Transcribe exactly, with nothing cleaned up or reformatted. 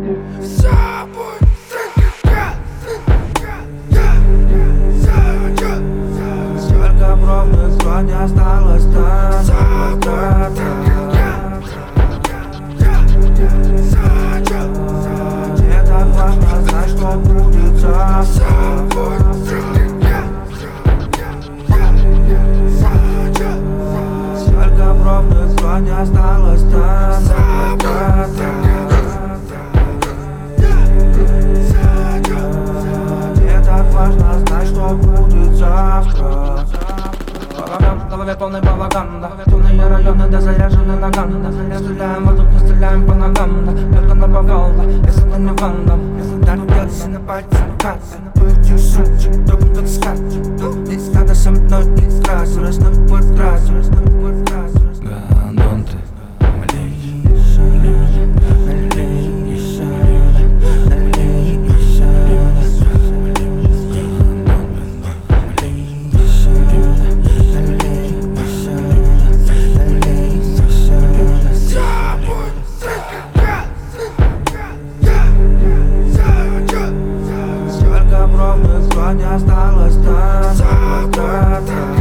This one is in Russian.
Сколько пробных звон осталось там плаката. Не так важно знать, что будет завтра. Сколько пробных звон осталось там плаката. Не так важно знать, что будет завтра. Балаган, в голове полный балаган, да. Темные районы, да, заряжены наган, да. Не стреляем в воздух, не стреляем по ногам, да. Только наповал, да, если ты не вандам. Если так делся на пальце, катся. Будешь сучек, то тут скачет. Не надо со мной не красить, раз на будет красить, раз на будет красить. Гандон ты, Сколько пробных звон осталось там плаката.